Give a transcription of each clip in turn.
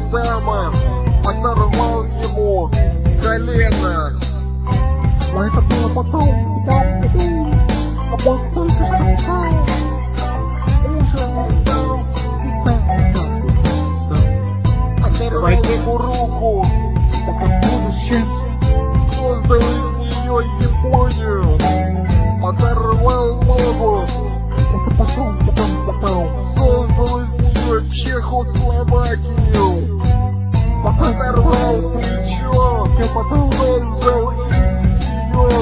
дама оторвал ему колено. Но это было потом, а он только что встал. Оторвал ему руку. Так будущем Создал из нее Японию. Оторвал ногу. это потом. Создал из нее Чехословакию. Оторвал плечо. Все потом. Создал из нее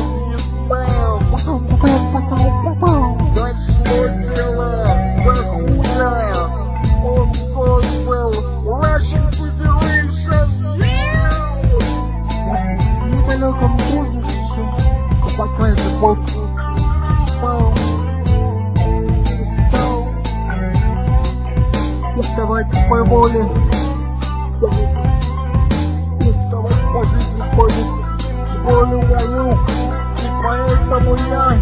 Вьетнам. Потом. Дошло дело до хуя. Он создал Russian Federation. В недалеком будущем какая-то бог спал. Вставать по воле. Вставать по жизни ходит. Волю мою. И поэтому я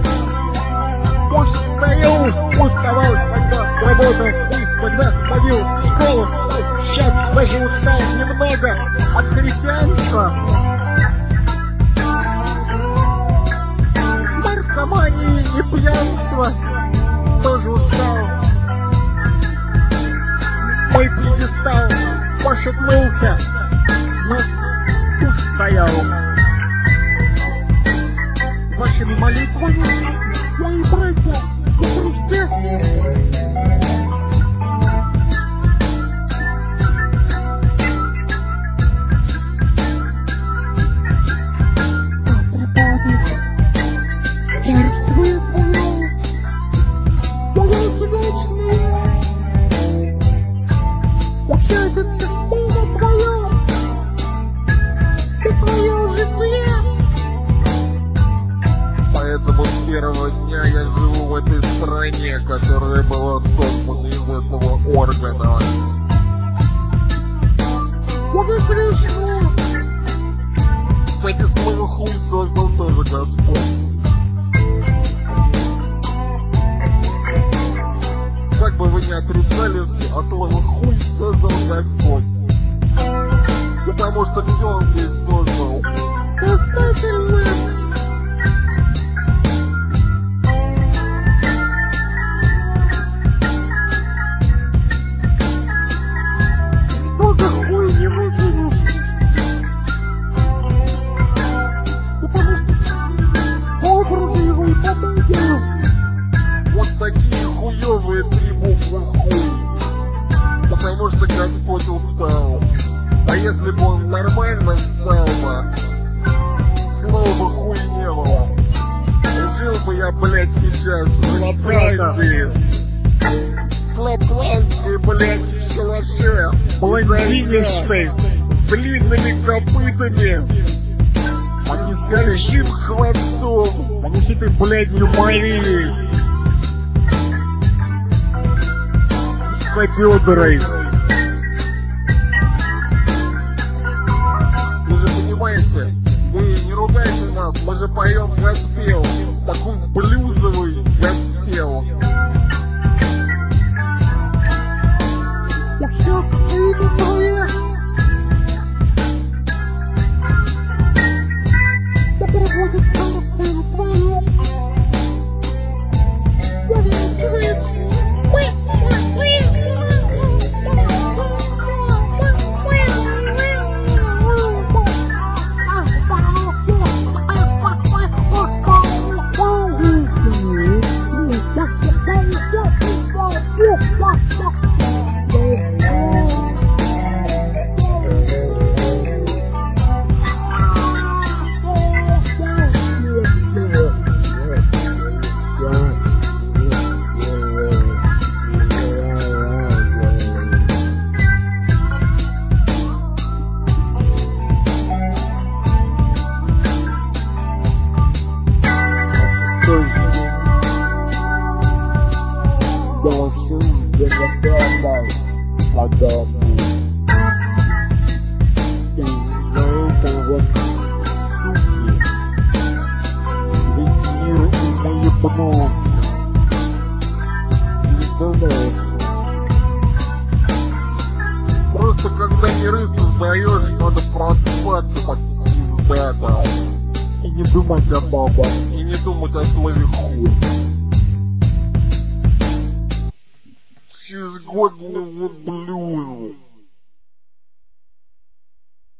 уставал, когда работал, и когда ходил в школу. Сейчас даже устал немного от христианства. Наркомании и пьянства. Тоже устал. Мой пьедестал пошатнулся, но тут стоял. Вашими молитвами, мои братья, на кресте. Поэтому с первого дня я живу в этой стране, которая была создана из этого органа. Кстати, свою хуй создал тоже Господь. Как бы вы ни отрицали, а слово хуй создал Господь. Потому что все он здесь создал. Много хуй не выкинешь. Потому что образы его и подойдет. Вот такие хуёвые три буквы хуй. Потому что Господь устал. А если бы он нормально встал бы, слова бы хуй не было. Жил бы я, блядь, сейчас в Лапландии. В Лапландии, блядь, в шалаше. Блондинистый, с длинными копытами. они С большим хвостом. они с этой блядью Марией. С бедрой. Вы же понимаете, вы не ругайте нас, мы же поем госпел. Такой блюзовый госпел. Я все имя твое. Да проводит царство твое. Я венчивается. Просто когда миры баба. И не думать о слове хуй. Чизгодного блюза.